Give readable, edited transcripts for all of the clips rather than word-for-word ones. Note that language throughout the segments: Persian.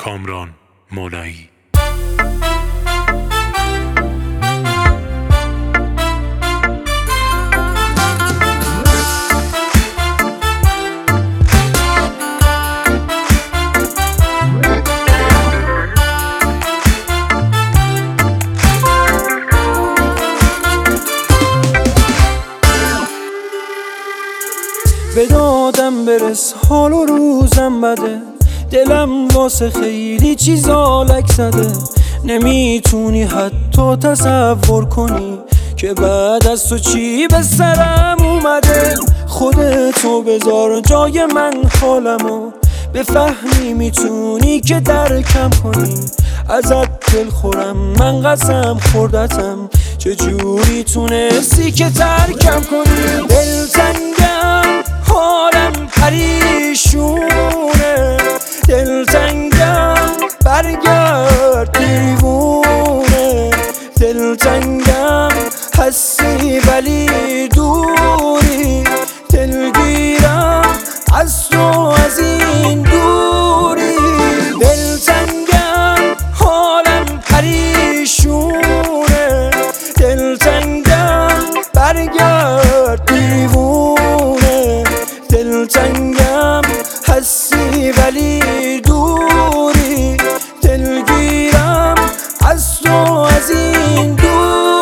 کامران مولایی. به دادم برس، حال و روزم بده، دلم واسه خیلی چیزا لک زده. نمیتونی حتی تصور کنی که بعد از تو چی به سرم اومده. خودتو بذار جای من، حالمو بفهمی، میتونی که درکم کنی. ازت دل خورم، من قسم خوردتم، چجوری تونستی که ترکم کنی. دلتنگم، حالم پریشونه، دلتنگم، برگرد دیوونه. دلتنگم هستی ولی دوری، دلگیرم از تو از این دوری. دلتنگم، حالم پریشونه، دلتنگم، برگرد دیوونه. دلتنگم هستی ولی دوری، دلگیرم از تو از این دوری.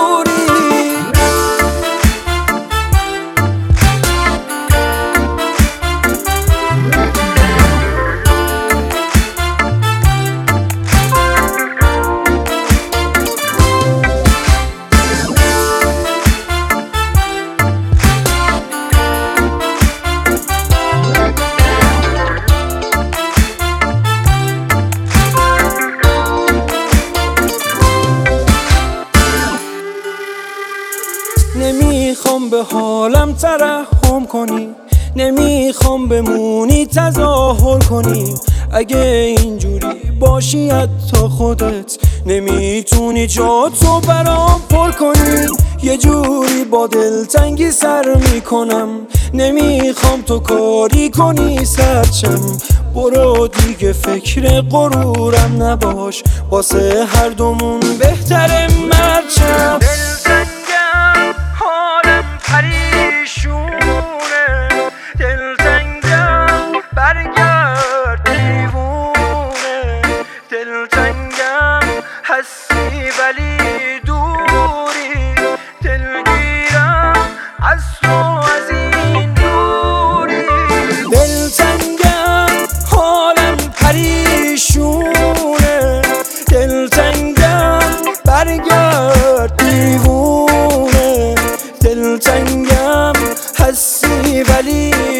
نمیخوام به حالم ترحم کنی، نمیخوام بمونی تظاهر کنی. اگه اینجوری باشی حتی خودت نمیتونی جاتو برام پر کنی. یه جوری با دلتنگی سر میکنم، نمیخوام تو کاری کنی سرچم. برو دیگه فکر غرورم نباش، واسه هر دومون بهتره مرچم. پریشونه، دلتنگم، برگرد دیوونه. دلتنگم هستی ولی دوری، دلگیرم از تو از این دوری. دلتنگم، حالم پریشونه، دلتنگم، برگرد دیوونه. دلتنگم هستی ولی